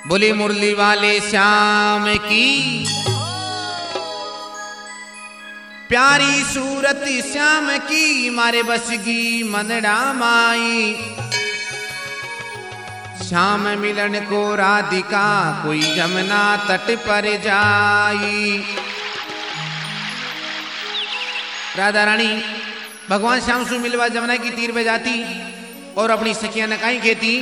बोले मुरली वाले श्याम की। प्यारी सूरत श्याम की मारे बसगी मनड़ा माई। श्याम मिलन को राधिका कोई जमुना तट पर जाई। राधा रानी भगवान श्याम से मिलवा जमुना की तीर पे जाती और अपनी सखियां नकाई कहती,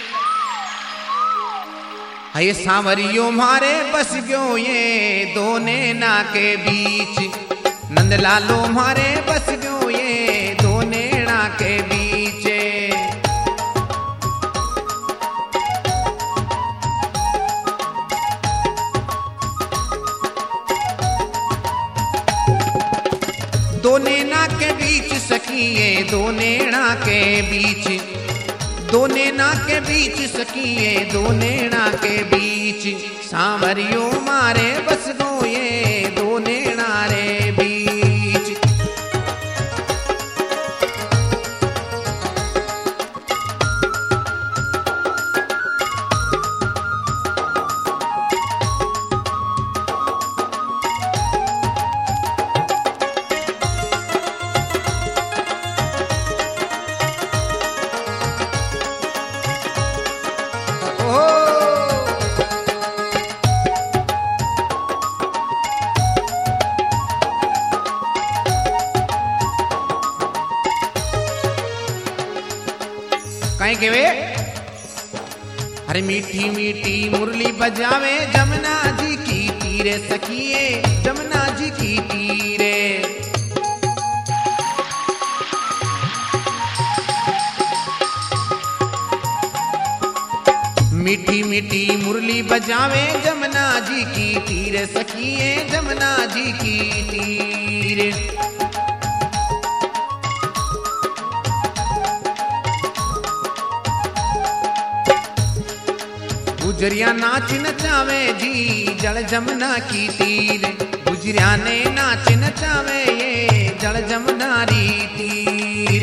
ये सांवरियो मारे बस गयो ये दो नैना के बीच। नंदलालो मारे बस गयो ये दो नैना के बीच। दो नैना के बीच सखिए दो नैना के बीच। दो नैना के बीच सखिए दो नैना के बीच। सांवरियो मारे बस गो ये दो नैना रे बीच। के वे अरे मीठी मीठी मुरली बजावे जमुना जी की तीरे सखिए जमुना जी की तीरे। मीठी मीठी मुरली बजावे जमुना जी की तीरे सखिए जमुना जी की तीरे। गुजरिया नाच नचावे जी जल जमुना की तीर। गुजरिया ने नाच नचावे ये जल जमुना री तीर।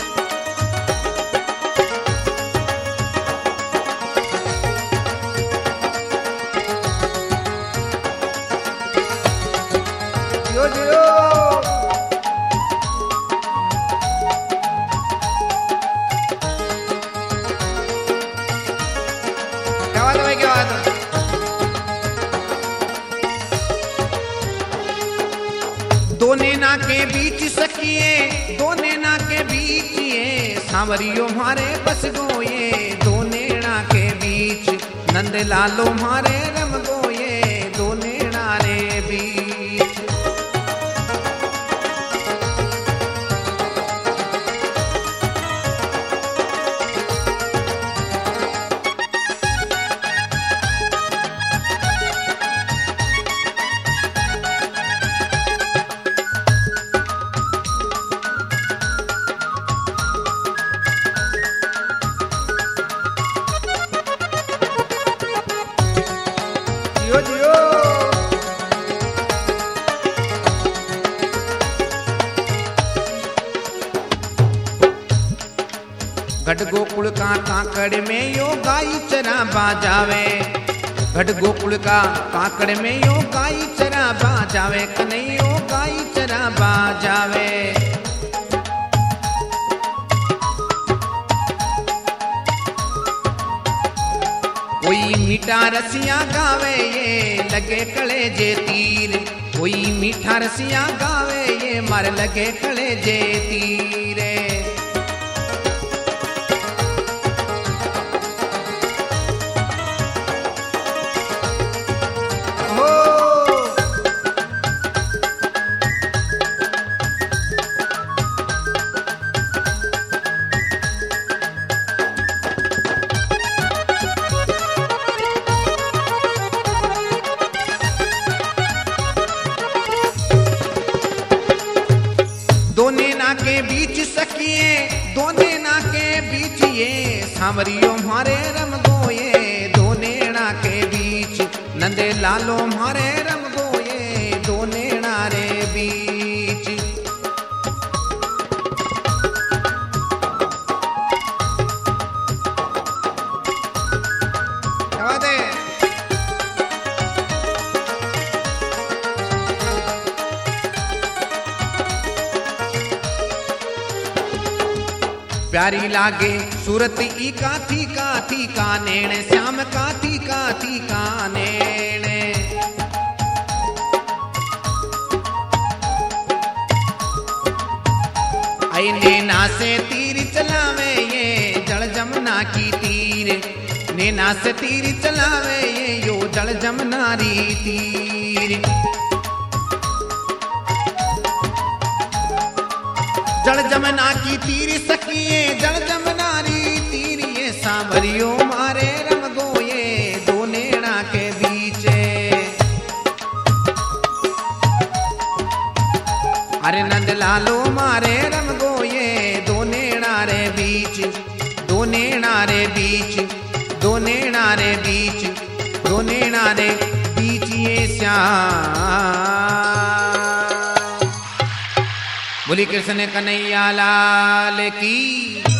यो जो दो नैना के बीच सखिए दो नैना के बीच ये सांवरियो मारे बस गो ये दो नैना के बीच। नंद लालो मारे रम गो ये दो नैना रे बीच। घट गोकुल का काकड़ में यो गाई चरा बाजावे। घट गोकुल का काकड़ में यो गाई चरा बाजावे। कन्हैयो गाई चरा बाजावे। कोई मीठा रसिया गावे ये लगे कले जे तीर। कोई मीठा रसिया गावे ये मार लगे कले जे तीर। दो नैना के बीच सखिए दो नैना के बीच ये सांवरियो मारे रम गो ये दो नैना के बीच। नंदे लालो मारे रम गो ये दो नैना रे बीच। क्या बात है। प्यारी लागे सूरत ई काथी काथी का नेण श्याम काथी काथी का नेण आई नैना से तीर चलावे ये जल जमुना की तीर नैना से तीर चलावे ये यो जल जमुनारी तीर जल जमुना की तीर सखिए जल जमुनारी तीर ये सांवरियो मारे रम गोये दो नैना के बीच अरे नंद लालो मारे रम गोये दो नैना रे बीच दो नैना रे बीच दो नैना रे बीच दो नैना रे बीच ये श्याम। बोली कृष्ण कन्हैया लाल की।